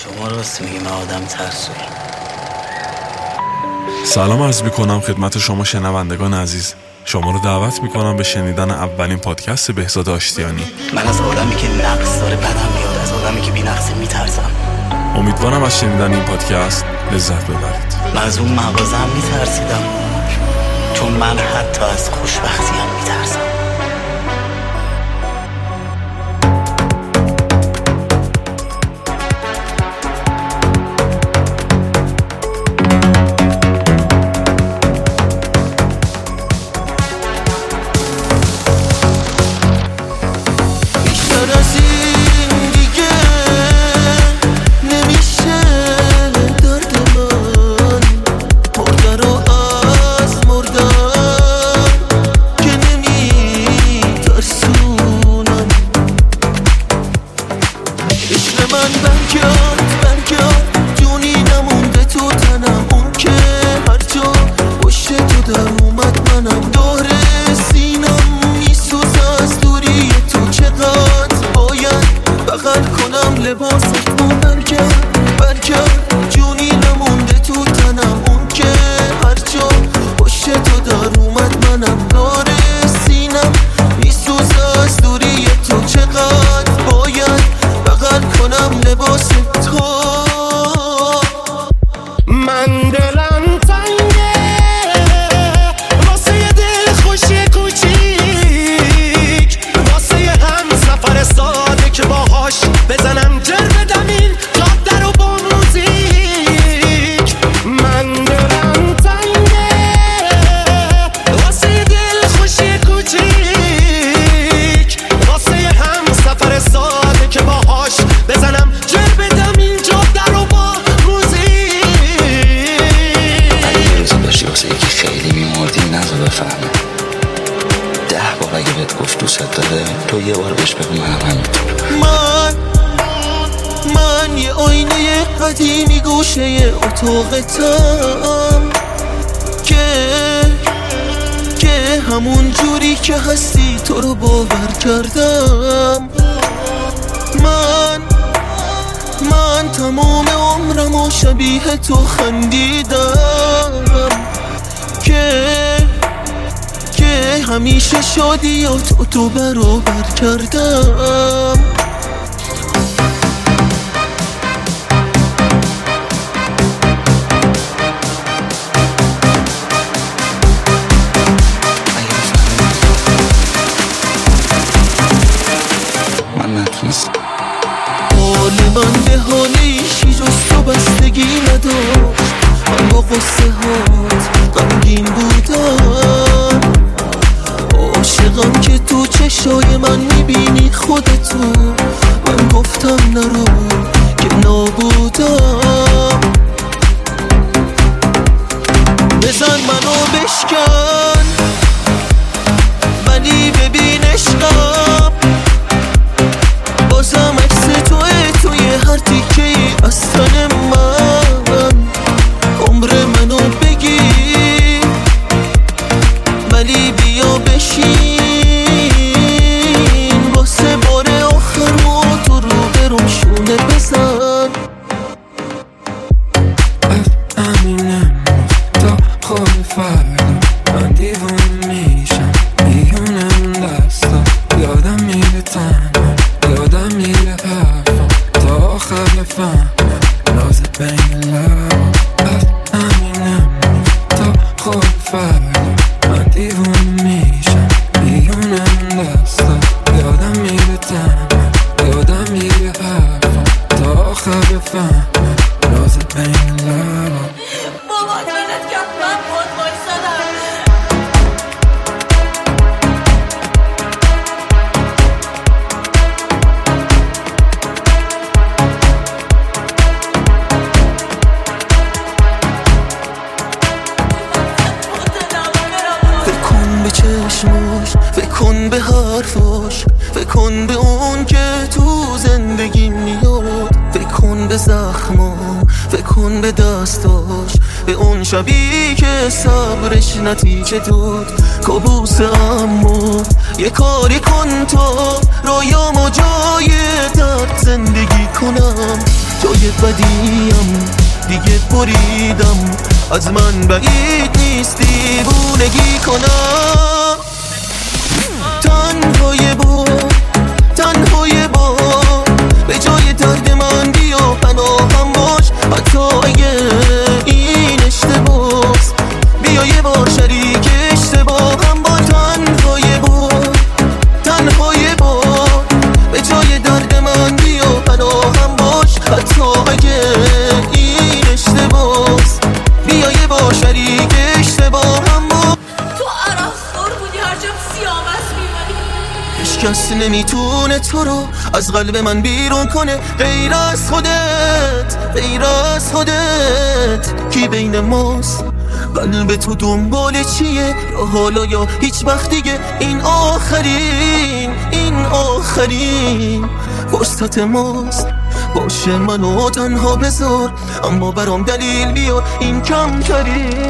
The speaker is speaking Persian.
شما راست میگی، من آدم ترسویی. سلام عرض میکنم خدمت شما شنوندگان عزیز. شما رو دعوت میکنم به شنیدن اولین پادکست بهزاد آشتیانی. من از آدمی که نقص داره بدم میاد، از آدمی که بی نقصه میترسم. امیدوارم از شنیدن این پادکست لذت ببرید. من از اون مغازه هم میترسیدم، چون من حتی از خوشبختی هم میترسم. تو یه بار بهش بگو من یه آینه قدیمی گوشه اتاقتم که همون جوری که هستی تو رو باور کردم. من تمام عمرم و شبیه تو خندیدم که همیشه شادیات تو برابر کردم. من نتونستم. حال من به حال ایشی جز تو بستگی نداشت. من با قصه هات غمگین بودم. عاشقم که تو چشای من میبینی خودتو. من گفتم نرو که نابودم. بزن منو بشکن ولی ببین عشقم، بازم عکس توی هر تیکه ای از تن من. عمر منو بگیر ولی بیا بشین واسه بار آخر و تو رو برم شونه بزن. امینم تا خواب فردا من دیوونه میشم، میونم دستا یادم میره تنم، یادم میره حرفم تا آخر بفهمم نازت بین لبم. امینم تا خواب فردا من دیوونه میشم، میونم دستا یادم میره تنم، یادم میره حرفم تا آخر بفهمم نازت بین لبم. بابا دیدت که من خود بایستادم. فکن به چشماش، فکن به حرفاش، فکن به اون که تو زندگی میاد. فکن به زخمام، فکن به دستاش، به اون شبی که صبرش نتیجه داد. کابوس اما یه کاری کن تا رویامو جای درد زندگی کنم، جای روزای بدیم دیگه بریدم، از من بعید نیست دیوونگی کنم. تنهای با به جای درد من بیا پناهم باش، حتی اگه این اشتباس بیا یه بار شریک اشتباهم با. تنهای با به جای درد من بیا پناهم باش، حتی اگه این اشتباس بیا یه بار شریک اشتباهم با. تو عرق‌خور بودی، هر جا سیامت می‌مدی. هیچ کس نمیتونه تو رو از قلب من بیرون کنه غیر از خودت. کی بین ماست؟ قلب تو دنبال چیه؟ یا حالا یا هیچ وقت دیگه این آخرین فرصت ماست. باشه منو تنها بذار، اما برام دلیل بیار این کمترین